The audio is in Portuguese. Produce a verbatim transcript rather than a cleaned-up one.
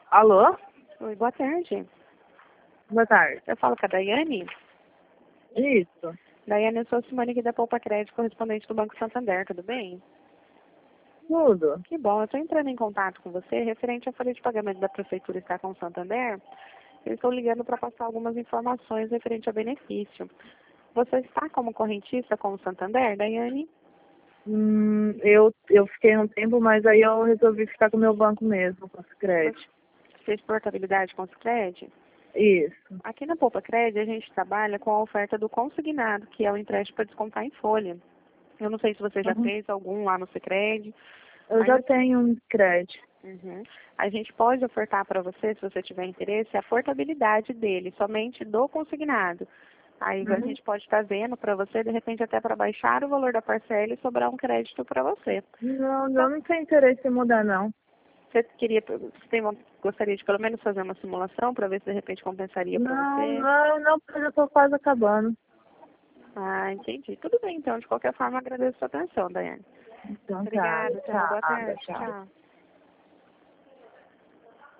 Alô? Oi, boa tarde. Boa tarde. Eu falo com a Daiane. Isso. Daiane, eu sou a Simone aqui da Poupa Crédito, correspondente do Banco Santander, tudo bem? Tudo. Que bom, eu estou entrando em contato com você referente à folha de pagamento da Prefeitura estar com o Santander. Eu estou ligando para passar algumas informações referente ao benefício. Você está como correntista com o Santander, Daiane? Hum, eu, eu fiquei um tempo, mas aí eu resolvi ficar com o meu banco mesmo, com o crédito. Você fez portabilidade com o Sicredi? Isso. Aqui na Poupa Crédito a gente trabalha com a oferta do consignado, que é o empréstimo para descontar em folha. Eu não sei se você já Uhum. fez algum lá no Sicredi. Eu já tenho um crédito. Uhum. A gente pode ofertar para você, se você tiver interesse, a portabilidade dele, somente do consignado. Aí a Uhum. gente pode estar vendo para você, de repente até para baixar o valor da parcela e sobrar um crédito para você. Não, eu não tenho interesse em mudar, não. Você queria, você tem, uma- gostaria de pelo menos fazer uma simulação para ver se de repente compensaria para Não, você? não, não, porque eu já estou quase acabando. Ah, entendi. Tudo bem, então. De qualquer forma, agradeço a sua atenção, Daiane. Então tá. Obrigada, tchau. Tchau, Boa tarde. tchau. Tchau.